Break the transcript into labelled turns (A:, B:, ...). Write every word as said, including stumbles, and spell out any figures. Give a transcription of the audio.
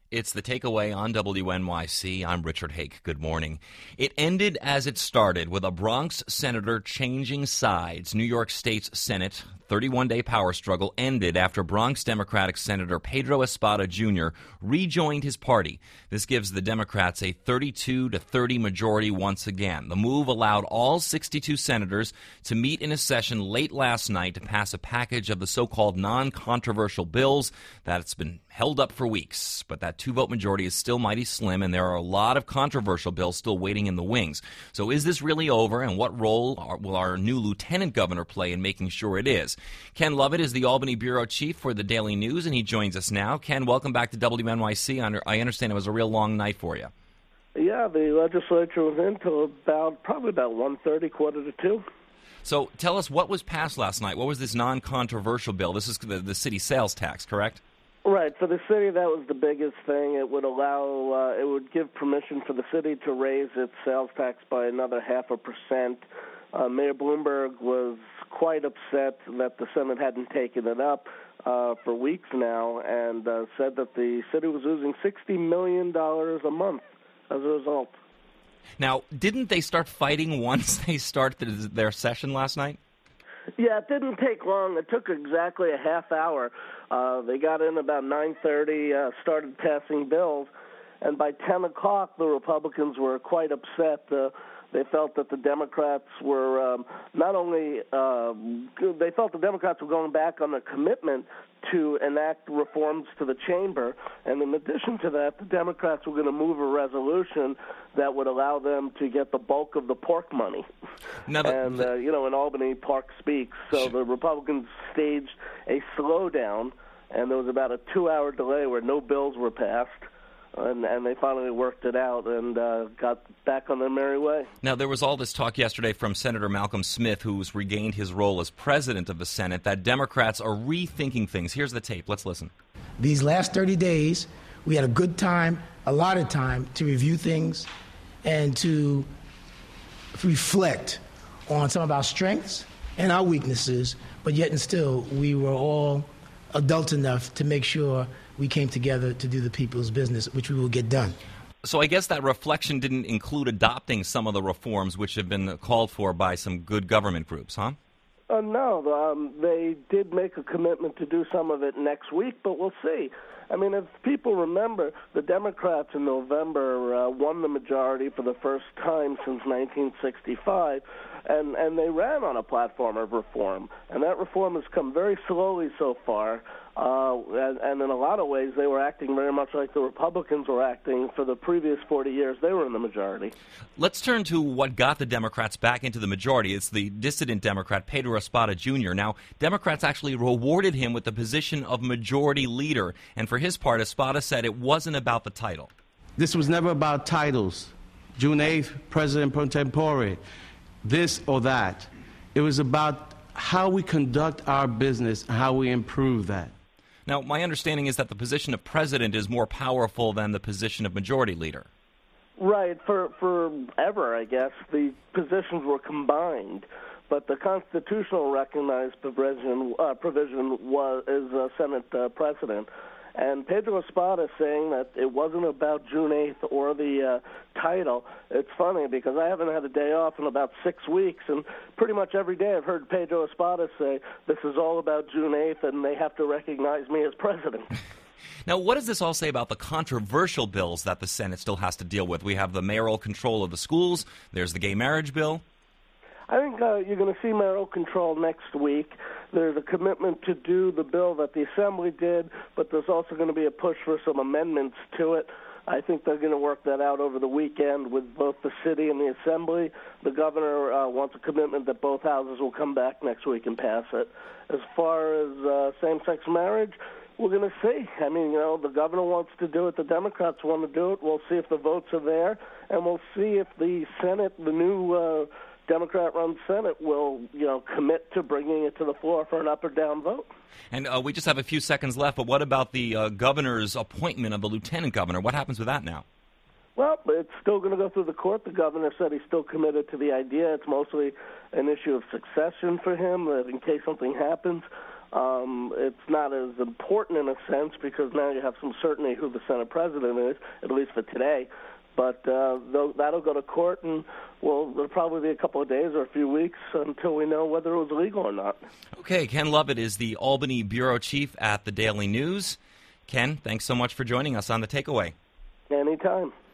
A: It's The Takeaway on W N Y C. I'm Richard Hake. Good morning. It ended as it started, with a Bronx senator changing sides. New York State's Senate thirty-one day power struggle ended after Bronx Democratic Senator Pedro Espada Junior rejoined his party. This gives the Democrats a thirty-two to thirty majority once again. The move allowed all sixty-two senators to meet in a session late last night to pass a package of the so-called non-controversial bills that's been held up for weeks. But that two-vote majority is still mighty slim, and there are a lot of controversial bills still waiting in the wings. So is this really over, and what role are, will our new lieutenant governor play in making sure it is? Ken Lovett is the Albany bureau chief for the Daily News, and he joins us now. Ken, welcome back to W N Y C. I understand it was a real long night for you.
B: Yeah, the legislature was in till about, probably about one thirty, quarter to two.
A: So tell us, what was passed last night? What was this non-controversial bill? This is the, the city sales tax, correct?
B: Right. For the city, that was the biggest thing. It would allow, uh, it would give permission for the city to raise its sales tax by another half a percent. Uh, Mayor Bloomberg was quite upset that the Senate hadn't taken it up uh, for weeks now, and uh, said that the city was losing sixty million dollars a month as a result.
A: Now, didn't they start fighting once they started their session last night?
B: Yeah, it didn't take long. It took exactly a half hour. Uh, they got in about nine thirty, uh, started passing bills, and by ten o'clock, the Republicans were quite upset. Uh, they felt that the Democrats were um, not only uh, they felt the Democrats were going back on their commitment to enact reforms to the chamber, and in addition to that, the Democrats were going to move a resolution that would allow them to get the bulk of the pork money.
A: Now the,
B: and, uh, you know, in Albany, pork speaks. So the Republicans staged a slowdown, and there was about a two-hour delay where no bills were passed. And, and they finally worked it out and uh, got back on their merry way.
A: Now, there was all this talk yesterday from Senator Malcolm Smith, who's regained his role as president of the Senate, that Democrats are rethinking things. Here's the tape. Let's listen.
C: These last thirty days, we had a good time, a lot of time to review things and to reflect on some of our strengths and our weaknesses, but yet and still, we were all adult enough to make sure we came together to do the people's business, which we will get done.
A: So I guess that reflection didn't include adopting some of the reforms which have been called for by some good government groups, huh?
B: Uh, no, um, they did make a commitment to do some of it next week, but we'll see. I mean, if people remember, the Democrats in November uh, won the majority for the first time since nineteen sixty-five, and, and they ran on a platform of reform. And that reform has come very slowly so far, uh, and, and in a lot of ways they were acting very much like the Republicans were acting for the previous forty years they were in the majority.
A: Let's turn to what got the Democrats back into the majority. It's the dissident Democrat, Pedro Espada Junior Now, Democrats actually rewarded him with the position of majority leader, and for his part, Espada said it wasn't about the title.
D: This was never about titles. June eighth, President pro tempore, this or that. It was about how we conduct our business, how we improve that.
A: Now, my understanding is that the position of president is more powerful than the position of majority leader.
B: Right. For forever, I guess, the positions were combined. But the constitutional recognized provision, uh, provision was, is uh, Senate uh, precedent. And Pedro Espada is saying that it wasn't about June eighth or the uh, title. It's funny because I haven't had a day off in about six weeks, and pretty much every day I've heard Pedro Espada say, this is all about June eighth, and they have to recognize me as president.
A: Now, what does this all say about the controversial bills that the Senate still has to deal with? We have the mayoral control of the schools. There's the gay marriage bill.
B: I think uh, you're going to see mayoral control next week. There's a commitment to do the bill that the Assembly did, but there's also going to be a push for some amendments to it. I think they're going to work that out over the weekend with both the city and the Assembly. The governor uh, wants a commitment that both houses will come back next week and pass it. As far as uh, same-sex marriage, we're going to see. I mean, you know, the governor wants to do it. The Democrats want to do it. We'll see if the votes are there, and we'll see if the Senate, the new uh, Democrat-run Senate, will, you know, commit to bringing it to the floor for an up or down vote.
A: And uh, we just have a few seconds left, but what about the uh, governor's appointment of the lieutenant governor? What happens with that now?
B: Well, it's still going to go through the court. The governor said he's still committed to the idea. It's mostly an issue of succession for him, that in case something happens. Um, it's not as important in a sense because now you have some certainty who the Senate president is, at least for today. But uh, that'll go to court, and well, there'll probably be a couple of days or a few weeks until we know whether it was legal or not.
A: Okay, Ken Lovett is the Albany bureau chief at the Daily News. Ken, thanks so much for joining us on The Takeaway.
B: Anytime.